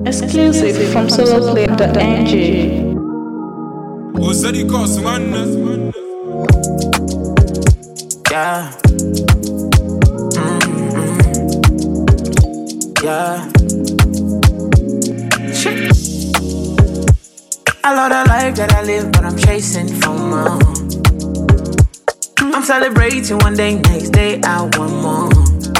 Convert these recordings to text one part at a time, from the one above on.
Exclusive from soloplay.ng. What's that it cost, man? Yeah. Yeah. Shit. I love the life that I live, but I'm chasing for more. I'm celebrating one day, next day I want more.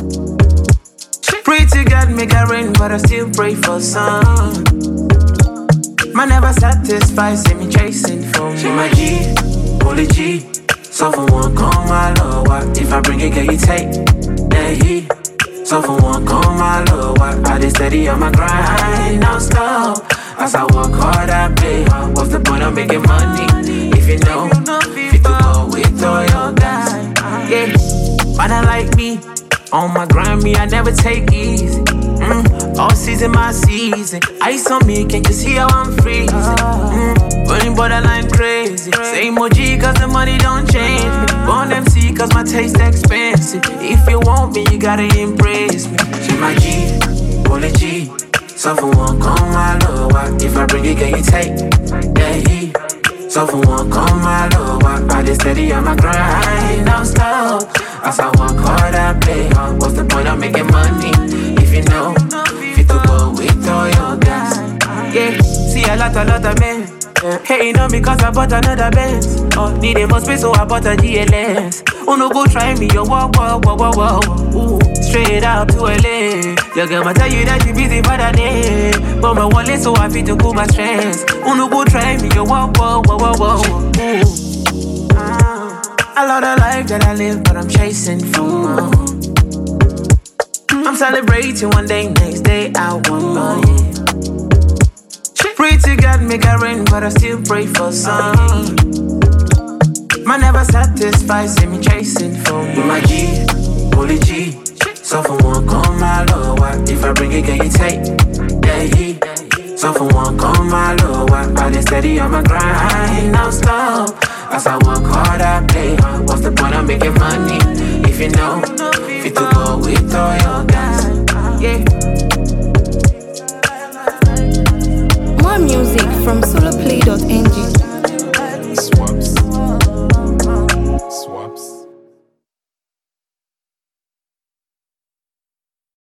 Pray to God make it rain, but I still pray for sun. Man never satisfied, see me chasing for more. She my G, holy G. So for one, come my love, what? If I bring it, can you take that heat? So for one, come my love, what? I just steady on my grind, non stop. As I work hard, I play hard. What's the point of making money if you know fit to go with all your guys? Yeah, but I like me on my grind, me I never take easy. All season, my season. Ice on me, can't you see how I'm freezing? Running borderline crazy. Say emoji cause the money don't change me. Born MC cause my taste expensive. If you want me, you gotta embrace me. She my G, holy G. So for one, come my love, what? If I bring it, can you take that heat? So for one, come my love, what? I just steady on my grind, non stop. As I work hard, I play hard. What's the point of making money if you know fit to go with all your guys? Yeah, see a lot of men hating on me cause I bought another Benz. Oh, need more space so I bought a GLS. Oh no, go try me, yo, whoa. Ooh, straight out to LA. Your girl might tell you that she busy for the day, but my wallet so I fit to cool my stress. Oh no, go try me, yo, whoa. Ooh. I love the life that I live, but I'm chasing for more. I'm celebrating one day, next day I want more. Pray to God make it rain, but I still pray for sun. Man never satisfied, see me chasing for more. My G, holy G. So for one, come my love, what? If I bring it, can you take that heat? So for one, come my love, what? I just steady on my grind, non stop. As I work hard, I play hard. What's the point of making money if you know fit to go with all your guys? Yeah. More music from soloplay.ng.